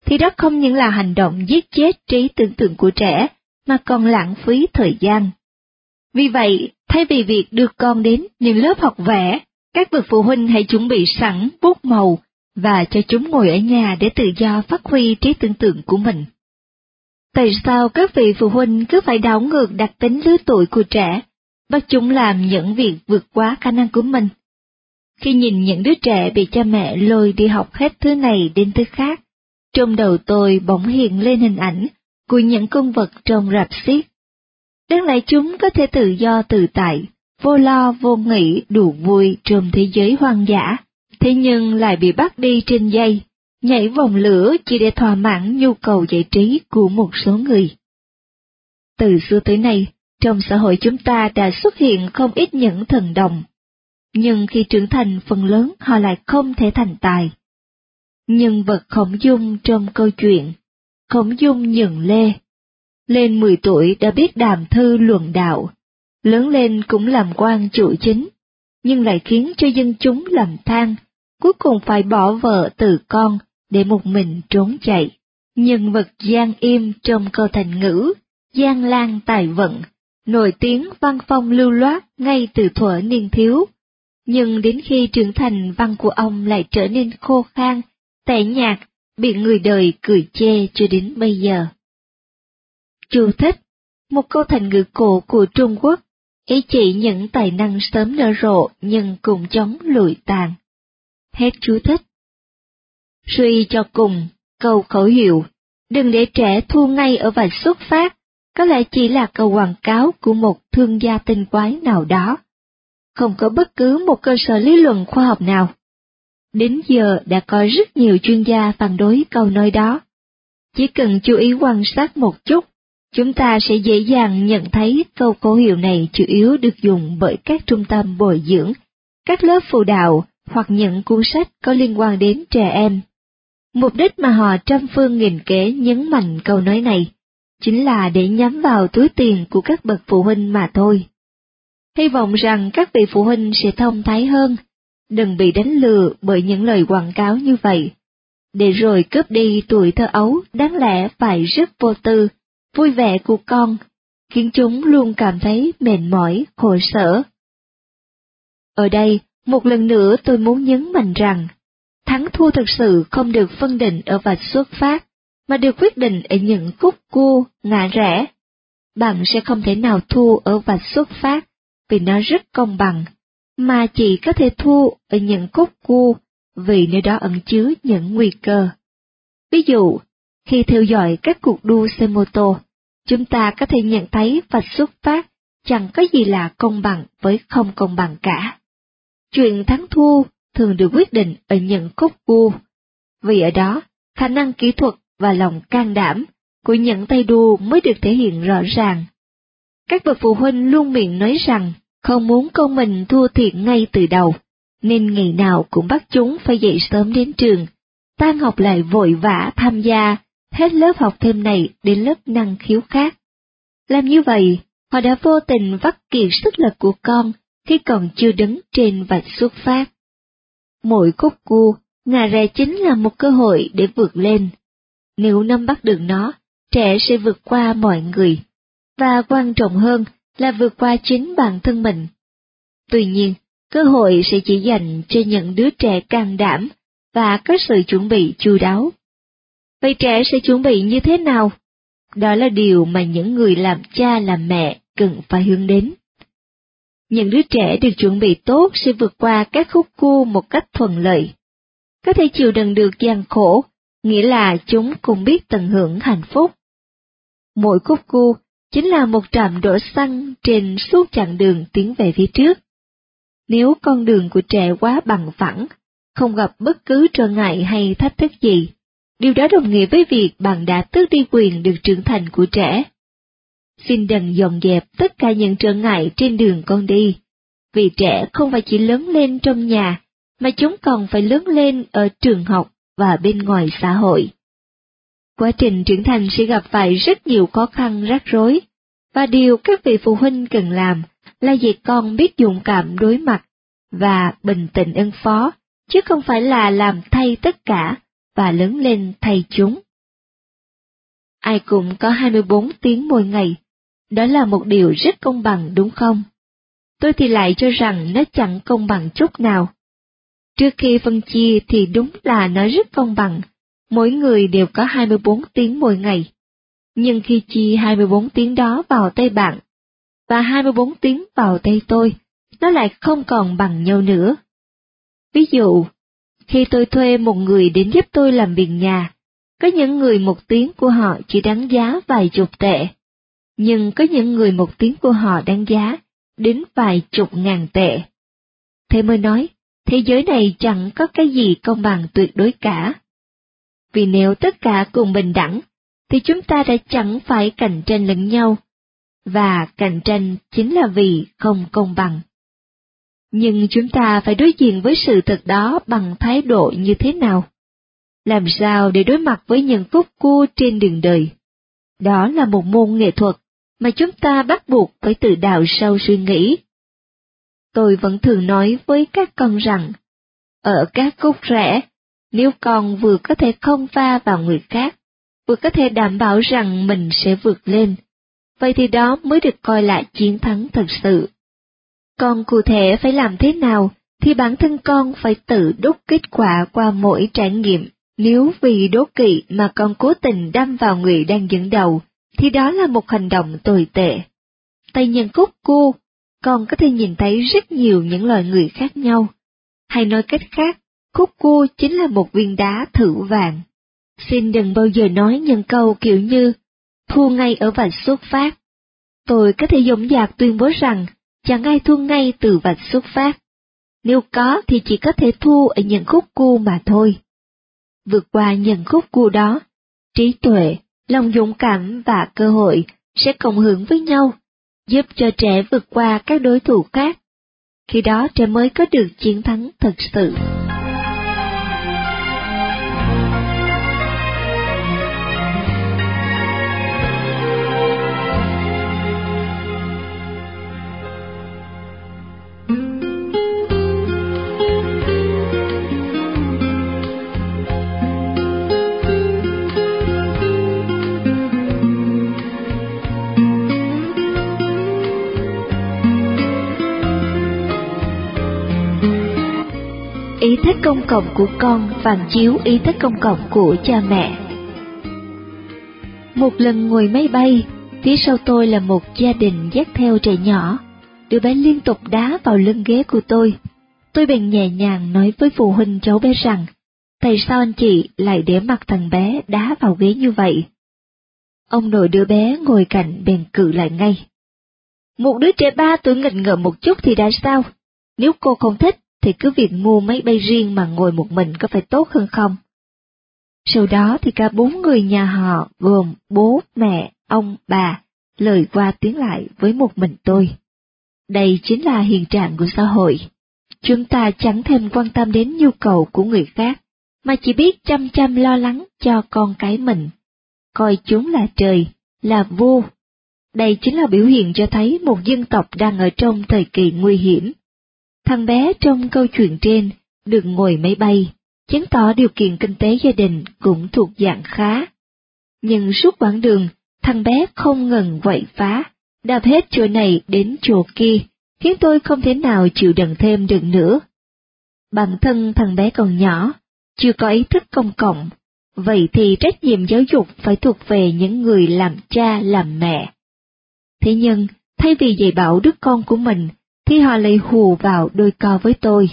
thì đó không những là hành động giết chết trí tưởng tượng của trẻ, mà còn lãng phí thời gian. Vì vậy, thay vì việc đưa con đến những lớp học vẽ, các bậc phụ huynh hãy chuẩn bị sẵn bút màu và cho chúng ngồi ở nhà để tự do phát huy trí tưởng tượng của mình. Tại sao các vị phụ huynh cứ phải đảo ngược đặc tính lứa tuổi của trẻ, bắt chúng làm những việc vượt quá khả năng của mình? Khi nhìn những đứa trẻ bị cha mẹ lôi đi học hết thứ này đến thứ khác, trong đầu tôi bỗng hiện lên hình ảnh của những con vật trong rạp xiếc. Đáng lẽ chúng có thể tự do tự tại, vô lo vô nghĩ đùa vui trong thế giới hoang dã, thế nhưng lại bị bắt đi trên dây, nhảy vòng lửa chỉ để thỏa mãn nhu cầu giải trí của một số người. Từ xưa tới nay, trong xã hội chúng ta đã xuất hiện không ít những thần đồng, nhưng khi trưởng thành phần lớn họ lại không thể thành tài. Nhân vật Khổng Dung trong câu chuyện Khổng Dung Nhường Lê. Lên mười tuổi đã biết đàm thư luận đạo, lớn lên cũng làm quan trụ chính, nhưng lại khiến cho dân chúng lầm than, cuối cùng phải bỏ vợ từ con để một mình trốn chạy. Nhân vật Giang Im trong câu thành ngữ Giang Lan tài vận, nổi tiếng văn phong lưu loát ngay từ thuở niên thiếu, nhưng đến khi trưởng thành văn của ông lại trở nên khô khan, tẻ nhạt, bị người đời cười chê cho đến bây giờ. Chú thích, một câu thành ngữ cổ của Trung Quốc, ý chỉ những tài năng sớm nở rộ nhưng cùng chóng lụi tàn. Hết chú thích. Suy cho cùng, câu khẩu hiệu, đừng để trẻ thua ngay ở vạch xuất phát, có lẽ chỉ là câu quảng cáo của một thương gia tinh quái nào đó. Không có bất cứ một cơ sở lý luận khoa học nào. Đến giờ đã có rất nhiều chuyên gia phản đối câu nói đó. Chỉ cần chú ý quan sát một chút, chúng ta sẽ dễ dàng nhận thấy câu khẩu hiệu này chủ yếu được dùng bởi các trung tâm bồi dưỡng, các lớp phụ đạo hoặc những cuốn sách có liên quan đến trẻ em. Mục đích mà họ trăm phương nghìn kế nhấn mạnh câu nói này, chính là để nhắm vào túi tiền của các bậc phụ huynh mà thôi. Hy vọng rằng các vị phụ huynh sẽ thông thái hơn, đừng bị đánh lừa bởi những lời quảng cáo như vậy, để rồi cướp đi tuổi thơ ấu đáng lẽ phải rất vô tư, vui vẻ của con, khiến chúng luôn cảm thấy mệt mỏi, khổ sở. Ở đây, một lần nữa tôi muốn nhấn mạnh rằng, thắng thua thực sự không được phân định ở vạch xuất phát, mà được quyết định ở những khúc cua, ngã rẽ. Bạn sẽ không thể nào thua ở vạch xuất phát, vì nó rất công bằng, mà chỉ có thể thua ở những khúc cua, vì nơi đó ẩn chứa những nguy cơ. Ví dụ, khi theo dõi các cuộc đua xe mô tô, chúng ta có thể nhận thấy vạch xuất phát chẳng có gì là công bằng với không công bằng cả. Chuyện thắng thua thường được quyết định ở những khúc cua, vì ở đó, khả năng kỹ thuật và lòng can đảm của những tay đua mới được thể hiện rõ ràng. Các bậc phụ huynh luôn miệng nói rằng không muốn con mình thua thiệt ngay từ đầu, nên ngày nào cũng bắt chúng phải dậy sớm đến trường, tan học lại vội vã tham gia hết lớp học thêm này đến lớp năng khiếu khác. Làm như vậy, họ đã vô tình vắt kiệt sức lực của con khi còn chưa đứng trên vạch xuất phát. Mỗi khúc cua, ngã rẽ chính là một cơ hội để vượt lên. Nếu nắm bắt được nó, trẻ sẽ vượt qua mọi người, và quan trọng hơn là vượt qua chính bản thân mình. Tuy nhiên, cơ hội sẽ chỉ dành cho những đứa trẻ can đảm và có sự chuẩn bị chu đáo. Vậy trẻ sẽ chuẩn bị như thế nào? Đó là điều mà những người làm cha làm mẹ cần phải hướng đến. Những đứa trẻ được chuẩn bị tốt sẽ vượt qua các khúc cua một cách thuận lợi. Có thể chịu đựng được gian khổ, nghĩa là chúng cũng biết tận hưởng hạnh phúc. Mỗi khúc cua chính là một trạm đổ xăng trên suốt chặng đường tiến về phía trước. Nếu con đường của trẻ quá bằng phẳng, không gặp bất cứ trở ngại hay thách thức gì, điều đó đồng nghĩa với việc bạn đã tước đi quyền được trưởng thành của trẻ. Xin đừng dọn dẹp tất cả những trở ngại trên đường con đi, vì trẻ không phải chỉ lớn lên trong nhà, mà chúng còn phải lớn lên ở trường học và bên ngoài xã hội. Quá trình trưởng thành sẽ gặp phải rất nhiều khó khăn rắc rối, và điều các vị phụ huynh cần làm là dạy con biết dũng cảm đối mặt và bình tĩnh ứng phó, chứ không phải là làm thay tất cả và lớn lên thay chúng. ai cũng có hai mươi bốn tiếng mỗi ngày. Đó là một điều rất công bằng đúng không? Tôi thì lại cho rằng nó chẳng công bằng chút nào. Trước khi phân chia thì đúng là nó rất công bằng, mỗi người đều có hai mươi bốn tiếng mỗi ngày. Nhưng khi chia hai mươi bốn tiếng đó vào tay bạn, và hai mươi bốn tiếng vào tay tôi, nó lại không còn bằng nhau nữa. Ví dụ, khi tôi thuê một người đến giúp tôi làm việc nhà, có những người một tiếng của họ chỉ đáng giá vài chục tệ, nhưng có những người một tiếng của họ đáng giá đến vài chục ngàn tệ. Thế mới nói, thế giới này chẳng có cái gì công bằng tuyệt đối cả. Vì nếu tất cả cùng bình đẳng, thì chúng ta đã chẳng phải cạnh tranh lẫn nhau, và cạnh tranh chính là vì không công bằng. Nhưng chúng ta phải đối diện với sự thật đó bằng thái độ như thế nào? Làm sao để đối mặt với những khúc cua trên đường đời? Đó là một môn nghệ thuật mà chúng ta bắt buộc phải tự đào sâu suy nghĩ. Tôi vẫn thường nói với các con rằng, ở các khúc rẽ, nếu con vừa có thể không va vào người khác, vừa có thể đảm bảo rằng mình sẽ vượt lên, vậy thì đó mới được coi là chiến thắng thật sự. Còn cụ thể phải làm thế nào thì bản thân con phải tự đúc kết quả qua mỗi trải nghiệm. Nếu vì đố kỵ mà con cố tình đâm vào người đang dẫn đầu, thì đó là một hành động tồi tệ. Tại những khúc cua, con có thể nhìn thấy rất nhiều những loài người khác nhau. Hay nói cách khác, khúc cua chính là một viên đá thử vàng. Xin đừng bao giờ nói những câu kiểu như, thua ngay ở vạch xuất phát. Tôi có thể dõng dạc tuyên bố rằng, chẳng ai thua ngay từ vạch xuất phát. Nếu có thì chỉ có thể thua ở những khúc cua mà thôi. Vượt qua những khúc cua đó, trí tuệ, lòng dũng cảm và cơ hội sẽ cộng hưởng với nhau, giúp cho trẻ vượt qua các đối thủ khác. Khi đó trẻ mới có được chiến thắng thật sự. Ý thức công cộng của con phản chiếu ý thức công cộng của cha mẹ. Một lần ngồi máy bay, phía sau tôi là một gia đình dắt theo trẻ nhỏ. Đứa bé liên tục đá vào lưng ghế của tôi. Tôi bèn nhẹ nhàng nói với phụ huynh cháu bé rằng, tại sao anh chị lại để mặc thằng bé đá vào ghế như vậy? Ông nội đứa bé ngồi cạnh bèn cự lại ngay. Một đứa trẻ ba tuổi nghịch ngợm một chút thì đã sao? Nếu cô không thích, thì cứ việc mua máy bay riêng mà ngồi một mình có phải tốt hơn không? Sau đó thì cả bốn người nhà họ gồm bố, mẹ, ông, bà, lời qua tiếng lại với một mình tôi. Đây chính là hiện trạng của xã hội. Chúng ta chẳng thèm quan tâm đến nhu cầu của người khác, mà chỉ biết chăm chăm lo lắng cho con cái mình. Coi chúng là trời, là vua. Đây chính là biểu hiện cho thấy một dân tộc đang ở trong thời kỳ nguy hiểm. Thằng bé trong câu chuyện trên được ngồi máy bay, chứng tỏ điều kiện kinh tế gia đình cũng thuộc dạng khá. Nhưng suốt quãng đường, thằng bé không ngừng quậy phá, đạp hết chỗ này đến chỗ kia, khiến tôi không thể nào chịu đựng thêm được nữa. Bản thân thằng bé còn nhỏ, chưa có ý thức công cộng, vậy thì trách nhiệm giáo dục phải thuộc về những người làm cha làm mẹ. Thế nhưng, thay vì dạy bảo đứa con của mình, thì họ lại hù vào đôi co với tôi.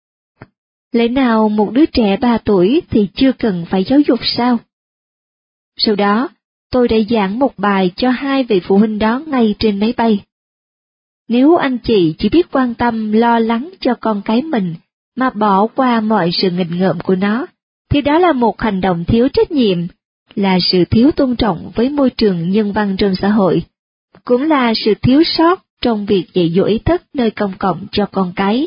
Lẽ nào một đứa trẻ ba tuổi thì chưa cần phải giáo dục sao? Sau đó, tôi đã giảng một bài cho hai vị phụ huynh đó ngay trên máy bay. Nếu anh chị chỉ biết quan tâm lo lắng cho con cái mình mà bỏ qua mọi sự nghịch ngợm của nó, thì đó là một hành động thiếu trách nhiệm, là sự thiếu tôn trọng với môi trường nhân văn trong xã hội, cũng là sự thiếu sót trong việc dạy dỗ ý thức nơi công cộng cho con cái.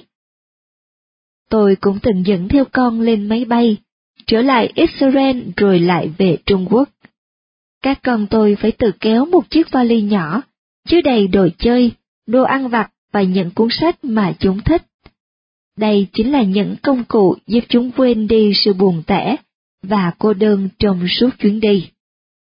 Tôi cũng từng dẫn theo con lên máy bay, trở lại Israel rồi lại về Trung Quốc. Các con tôi phải tự kéo một chiếc vali nhỏ, chứa đầy đồ chơi, đồ ăn vặt và những cuốn sách mà chúng thích. Đây chính là những công cụ giúp chúng quên đi sự buồn tẻ và cô đơn trong suốt chuyến đi.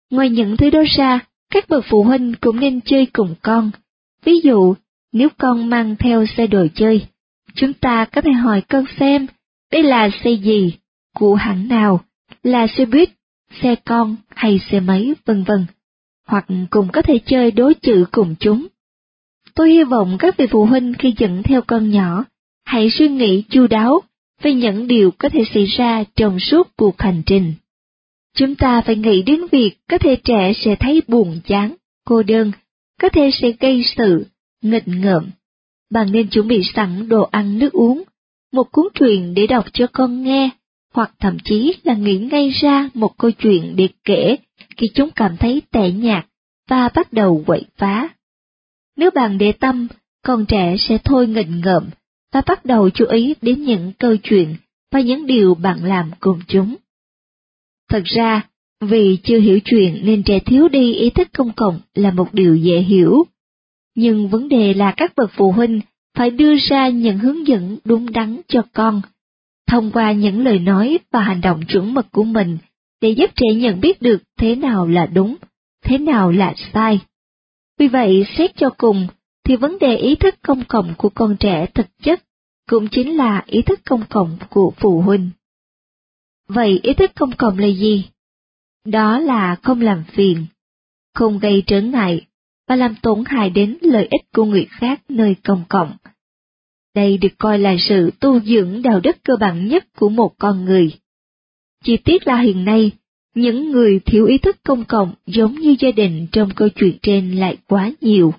Ngoài những thứ đó ra, các bậc phụ huynh cũng nên chơi cùng con. Ví dụ, nếu con mang theo xe đồ chơi, chúng ta có thể hỏi con xem, đây là xe gì, của hãng nào, là xe buýt, xe con hay xe máy, vân vân. Hoặc cũng có thể chơi đố chữ cùng chúng. Tôi hy vọng các vị phụ huynh khi dẫn theo con nhỏ, hãy suy nghĩ chu đáo về những điều có thể xảy ra trong suốt cuộc hành trình. Chúng ta phải nghĩ đến việc có thể trẻ sẽ thấy buồn chán, cô đơn, có thể sẽ gây sự, nghịch ngợm. Bạn nên chuẩn bị sẵn đồ ăn nước uống, một cuốn truyện để đọc cho con nghe, hoặc thậm chí là nghĩ ngay ra một câu chuyện để kể khi chúng cảm thấy tẻ nhạt và bắt đầu quậy phá. Nếu bạn để tâm, con trẻ sẽ thôi nghịch ngợm và bắt đầu chú ý đến những câu chuyện và những điều bạn làm cùng chúng. Thật ra, vì chưa hiểu chuyện nên trẻ thiếu đi ý thức công cộng là một điều dễ hiểu. Nhưng vấn đề là các bậc phụ huynh phải đưa ra những hướng dẫn đúng đắn cho con, thông qua những lời nói và hành động chuẩn mực của mình để giúp trẻ nhận biết được thế nào là đúng, thế nào là sai. Vì vậy, xét cho cùng, thì vấn đề ý thức công cộng của con trẻ thực chất cũng chính là ý thức công cộng của phụ huynh. Vậy ý thức công cộng là gì? Đó là không làm phiền, không gây trở ngại và làm tổn hại đến lợi ích của người khác nơi công cộng. Đây được coi là sự tu dưỡng đạo đức cơ bản nhất của một con người. Chi tiết là hiện nay, những người thiếu ý thức công cộng giống như gia đình trong câu chuyện trên lại quá nhiều.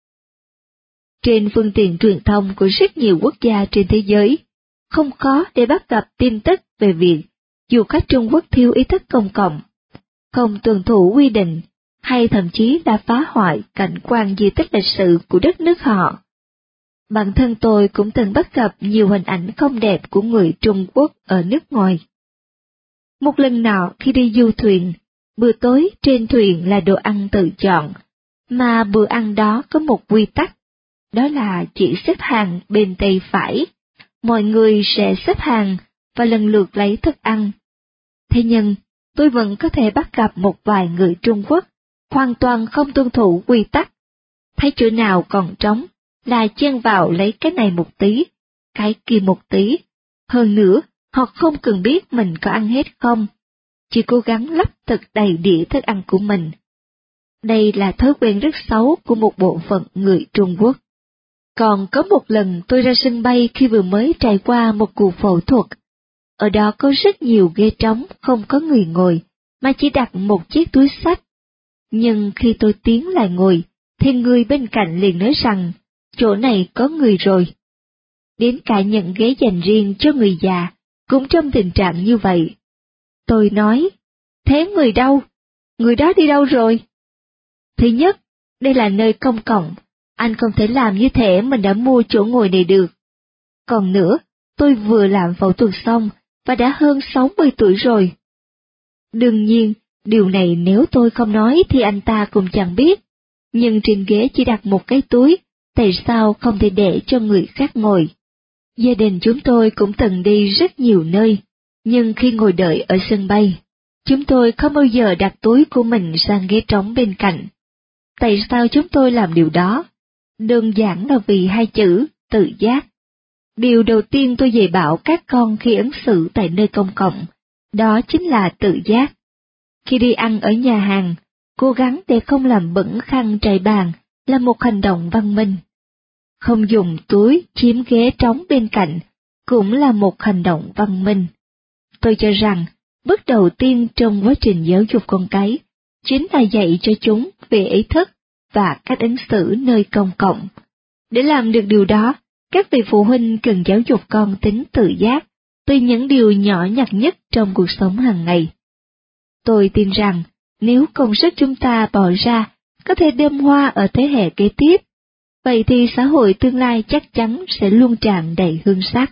Trên phương tiện truyền thông của rất nhiều quốc gia trên thế giới, không khó để bắt gặp tin tức về việc du khách Trung Quốc thiếu ý thức công cộng, không tuân thủ quy định, hay thậm chí đã phá hoại cảnh quan di tích lịch sử của đất nước họ. Bản thân tôi cũng từng bắt gặp nhiều hình ảnh không đẹp của người Trung Quốc ở nước ngoài. Một lần nọ khi đi du thuyền, bữa tối trên thuyền là đồ ăn tự chọn, mà bữa ăn đó có một quy tắc, đó là chỉ xếp hàng bên tay phải, mọi người sẽ xếp hàng và lần lượt lấy thức ăn. Thế nhưng, tôi vẫn có thể bắt gặp một vài người Trung Quốc hoàn toàn không tuân thủ quy tắc. Thấy chỗ nào còn trống là chen vào lấy cái này một tí, cái kia một tí. Hơn nữa, họ không cần biết mình có ăn hết không, chỉ cố gắng lấp thật đầy đĩa thức ăn của mình. Đây là thói quen rất xấu của một bộ phận người Trung Quốc. Còn có một lần tôi ra sân bay khi vừa mới trải qua một cuộc phẫu thuật. Ở đó có rất nhiều ghế trống không có người ngồi, mà chỉ đặt một chiếc túi xách. Nhưng khi tôi tiến lại ngồi, thì người bên cạnh liền nói rằng, chỗ này có người rồi. Đến cả những ghế dành riêng cho người già, cũng trong tình trạng như vậy. Tôi nói, thế người đâu? Người đó đi đâu rồi? Thứ nhất, đây là nơi công cộng, anh không thể làm như thế mình đã mua chỗ ngồi này được. Còn nữa, tôi vừa làm phẫu thuật xong, và đã hơn sáu mươi tuổi rồi. Đương nhiên, điều này nếu tôi không nói thì anh ta cũng chẳng biết, nhưng trên ghế chỉ đặt một cái túi, tại sao không thể để cho người khác ngồi? Gia đình chúng tôi cũng từng đi rất nhiều nơi, nhưng khi ngồi đợi ở sân bay, chúng tôi không bao giờ đặt túi của mình sang ghế trống bên cạnh. Tại sao chúng tôi làm điều đó? Đơn giản là vì hai chữ, tự giác. Điều đầu tiên tôi dạy bảo các con khi ứng xử tại nơi công cộng, đó chính là tự giác. Khi đi ăn ở nhà hàng, cố gắng để không làm bẩn khăn trải bàn là một hành động văn minh. Không dùng túi chiếm ghế trống bên cạnh cũng là một hành động văn minh. Tôi cho rằng, bước đầu tiên trong quá trình giáo dục con cái, chính là dạy cho chúng về ý thức và cách ứng xử nơi công cộng. Để làm được điều đó, các vị phụ huynh cần giáo dục con tính tự giác từ những điều nhỏ nhặt nhất trong cuộc sống hàng ngày. Tôi tin rằng, nếu công sức chúng ta bỏ ra có thể đơm hoa ở thế hệ kế tiếp, vậy thì xã hội tương lai chắc chắn sẽ luôn tràn đầy hương sắc.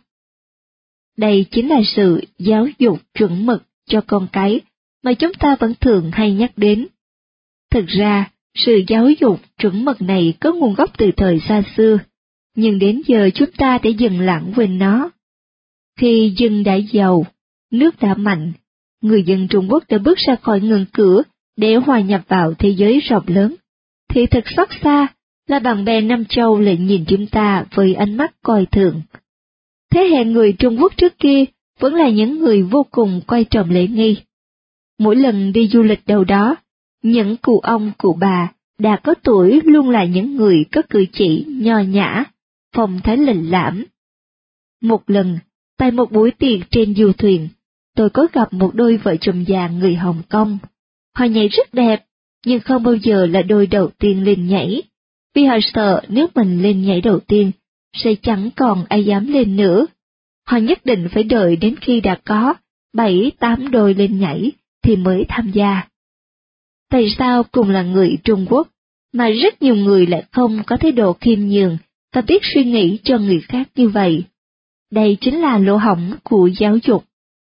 Đây chính là sự giáo dục chuẩn mực cho con cái mà chúng ta vẫn thường hay nhắc đến. Thực ra, sự giáo dục chuẩn mực này có nguồn gốc từ thời xa xưa, nhưng đến giờ chúng ta đã dần lãng quên nó. Khi dân đã giàu, nước đã mạnh, người dân Trung Quốc đã bước ra khỏi ngưỡng cửa để hòa nhập vào thế giới rộng lớn, thì thật xót xa là bạn bè Nam Châu lại nhìn chúng ta với ánh mắt coi thường. Thế hệ người Trung Quốc trước kia vẫn là những người vô cùng coi trọng lễ nghi. Mỗi lần đi du lịch đâu đó, những cụ ông cụ bà đã có tuổi luôn là những người có cử chỉ nho nhã, phong thái lịch lãm. Một lần, tại một buổi tiệc trên du thuyền, tôi có gặp một đôi vợ chồng già người Hồng Kông. Họ nhảy rất đẹp, nhưng không bao giờ là đôi đầu tiên lên nhảy, vì họ sợ nếu mình lên nhảy đầu tiên, sẽ chẳng còn ai dám lên nữa. Họ nhất định phải đợi đến khi đã có bảy tám đôi lên nhảy thì mới tham gia. Tại sao cùng là người Trung Quốc, mà rất nhiều người lại không có thái độ khiêm nhường và biết suy nghĩ cho người khác như vậy? Đây chính là lỗ hổng của giáo dục.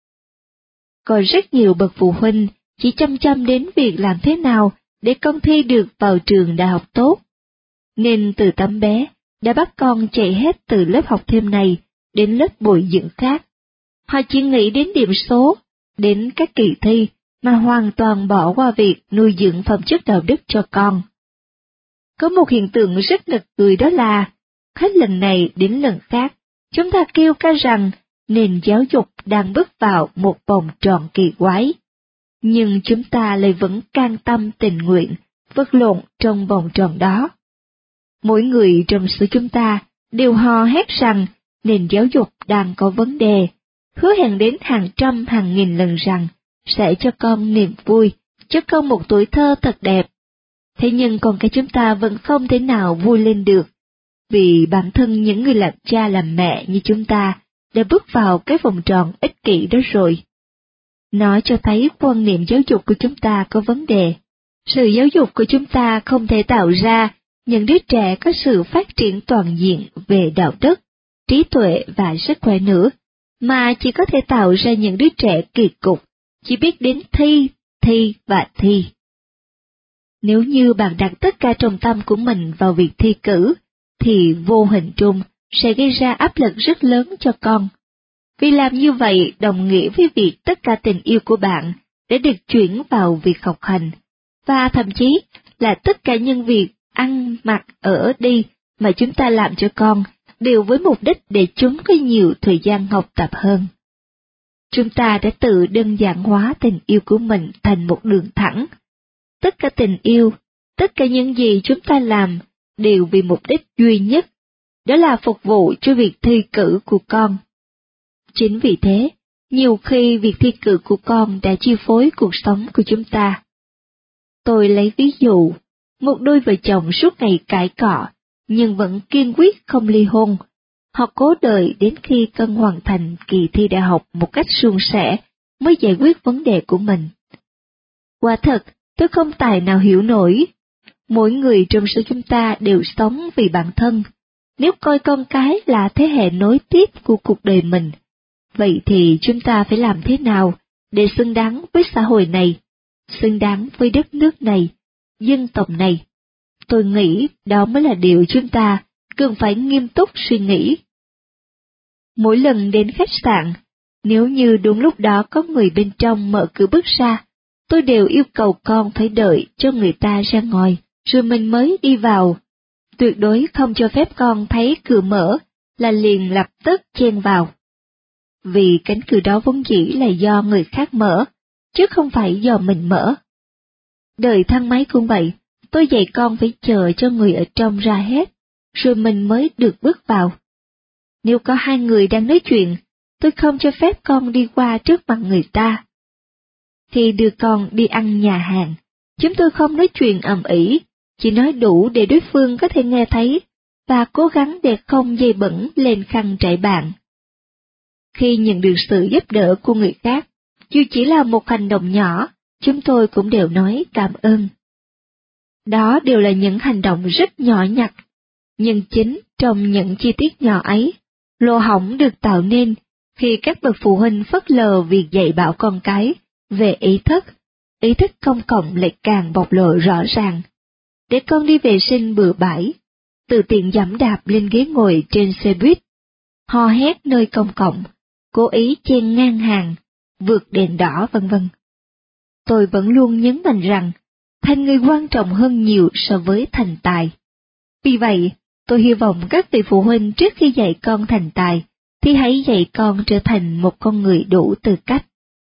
Có rất nhiều bậc phụ huynh chỉ chăm chăm đến việc làm thế nào để con thi được vào trường đại học tốt, nên từ tấm bé đã bắt con chạy hết từ lớp học thêm này đến lớp bồi dưỡng khác. Họ chỉ nghĩ đến điểm số, đến các kỳ thi, mà hoàn toàn bỏ qua việc nuôi dưỡng phẩm chất đạo đức cho con. Có một hiện tượng rất nực cười, đó là, hết lần này đến lần khác, chúng ta kêu ca rằng nền giáo dục đang bước vào một vòng tròn kỳ quái. Nhưng chúng ta lại vẫn can tâm tình nguyện, vật lộn trong vòng tròn đó. Mỗi người trong số chúng ta đều hò hét rằng nền giáo dục đang có vấn đề, hứa hẹn đến hàng trăm hàng nghìn lần rằng sẽ cho con niềm vui, cho con một tuổi thơ thật đẹp. Thế nhưng con cái chúng ta vẫn không thể nào vui lên được, vì bản thân những người làm cha làm mẹ như chúng ta đã bước vào cái vòng tròn ích kỷ đó rồi. Nó cho thấy quan niệm giáo dục của chúng ta có vấn đề. Sự giáo dục của chúng ta không thể tạo ra những đứa trẻ có sự phát triển toàn diện về đạo đức, trí tuệ và sức khỏe nữa, mà chỉ có thể tạo ra những đứa trẻ kỳ cục, chỉ biết đến thi, thi và thi. Nếu như bạn đặt tất cả trọng tâm của mình vào việc thi cử, thì vô hình trung sẽ gây ra áp lực rất lớn cho con. Vì làm như vậy đồng nghĩa với việc tất cả tình yêu của bạn đã được chuyển vào việc học hành, và thậm chí là tất cả những việc ăn, mặc, ở, đi mà chúng ta làm cho con đều với mục đích để chúng có nhiều thời gian học tập hơn. Chúng ta đã tự đơn giản hóa tình yêu của mình thành một đường thẳng. Tất cả tình yêu, tất cả những gì chúng ta làm đều vì mục đích duy nhất, đó là phục vụ cho việc thi cử của con. Chính vì thế, nhiều khi việc thi cử của con đã chi phối cuộc sống của chúng ta. Tôi lấy ví dụ, một đôi vợ chồng suốt ngày cãi cọ, nhưng vẫn kiên quyết không ly hôn. Họ cố đợi đến khi con hoàn thành kỳ thi đại học một cách suôn sẻ mới giải quyết vấn đề của mình. Quả thật, tôi không tài nào hiểu nổi. Mỗi người trong số chúng ta đều sống vì bản thân. Nếu coi con cái là thế hệ nối tiếp của cuộc đời mình, vậy thì chúng ta phải làm thế nào để xứng đáng với xã hội này, xứng đáng với đất nước này, dân tộc này? Tôi nghĩ đó mới là điều chúng ta cần phải nghiêm túc suy nghĩ. Mỗi lần đến khách sạn, nếu như đúng lúc đó có người bên trong mở cửa bước ra, tôi đều yêu cầu con phải đợi cho người ta ra ngoài, rồi mình mới đi vào. Tuyệt đối không cho phép con thấy cửa mở là liền lập tức chen vào. Vì cánh cửa đó vốn dĩ là do người khác mở, chứ không phải do mình mở. Đời thang máy cũng vậy, tôi dạy con phải chờ cho người ở trong ra hết, rồi mình mới được bước vào. Nếu có hai người đang nói chuyện, tôi không cho phép con đi qua trước mặt người ta. Khi đưa con đi ăn nhà hàng, chúng tôi không nói chuyện ầm ĩ, chỉ nói đủ để đối phương có thể nghe thấy, và cố gắng để không dây bẩn lên khăn trải bàn. Khi nhận được sự giúp đỡ của người khác, dù chỉ là một hành động nhỏ, chúng tôi cũng đều nói cảm ơn. Đó đều là những hành động rất nhỏ nhặt, nhưng chính trong những chi tiết nhỏ ấy, lỗ hổng được tạo nên khi các bậc phụ huynh phớt lờ việc dạy bảo con cái về ý thức. Ý thức công cộng lại càng bộc lộ rõ ràng. Để con đi vệ sinh bừa bãi, tự tiện giẫm đạp lên ghế ngồi trên xe buýt, hò hét nơi công cộng, cố ý chen ngang hàng, vượt đèn đỏ vân vân. Tôi vẫn luôn nhấn mạnh rằng thành người quan trọng hơn nhiều so với thành tài. Vì vậy, tôi hy vọng các vị phụ huynh trước khi dạy con thành tài, thì hãy dạy con trở thành một con người đủ tư cách.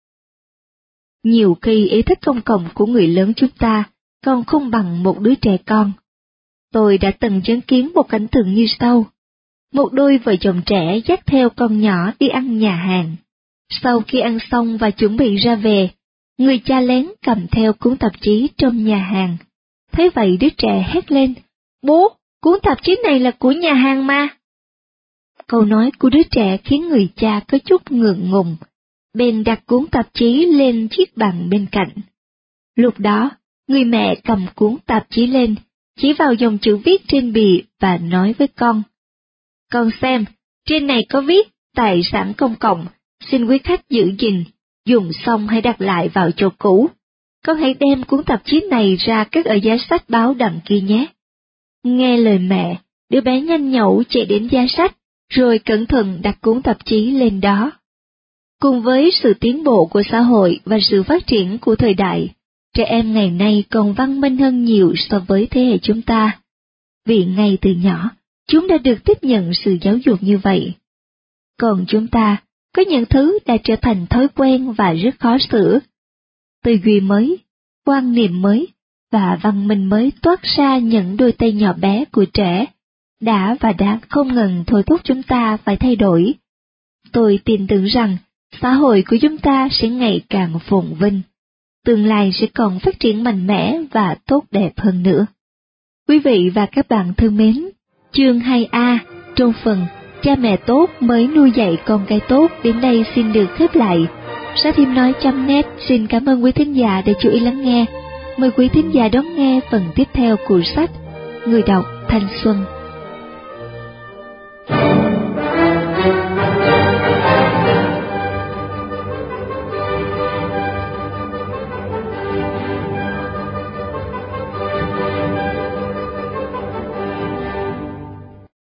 Nhiều khi ý thức công cộng của người lớn chúng ta còn không bằng một đứa trẻ con. Tôi đã từng chứng kiến một cảnh tượng như sau. Một đôi vợ chồng trẻ dắt theo con nhỏ đi ăn nhà hàng. Sau khi ăn xong và chuẩn bị ra về, người cha lén cầm theo cuốn tạp chí trong nhà hàng. Thế vậy đứa trẻ hét lên, bố, cuốn tạp chí này là của nhà hàng mà. Câu nói của đứa trẻ khiến người cha có chút ngượng ngùng, bèn đặt cuốn tạp chí lên chiếc bàn bên cạnh. Lúc đó, người mẹ cầm cuốn tạp chí lên, chỉ vào dòng chữ viết trên bìa và nói với con. Con xem, trên này có viết tài sản công cộng, xin quý khách giữ gìn, dùng xong hãy đặt lại vào chỗ cũ. Con hãy đem cuốn tạp chí này ra cất ở giá sách báo đằng kia nhé. Nghe lời mẹ, đứa bé nhanh nhẩu chạy đến giá sách, rồi cẩn thận đặt cuốn tạp chí lên đó. Cùng với sự tiến bộ của xã hội và sự phát triển của thời đại, trẻ em ngày nay còn văn minh hơn nhiều so với thế hệ chúng ta. Vì ngay từ nhỏ, chúng đã được tiếp nhận sự giáo dục như vậy. Còn chúng ta, có những thứ đã trở thành thói quen và rất khó sửa. Tư duy mới, quan niệm mới và văn minh mới toát ra những đôi tay nhỏ bé của trẻ, đã và đang không ngừng thôi thúc chúng ta phải thay đổi. Tôi tin tưởng rằng xã hội của chúng ta sẽ ngày càng phồn vinh, tương lai sẽ còn phát triển mạnh mẽ và tốt đẹp hơn nữa. Quý vị và các bạn thân mến, chương hai A trong phần Cha mẹ tốt mới nuôi dạy con cái tốt đến đây xin được khép lại. Sách Hiếm Nói chấm net xin cảm ơn quý thính giả đã chú ý lắng nghe. Mời quý thính giả đón nghe phần tiếp theo của sách Người đọc Thanh Xuân.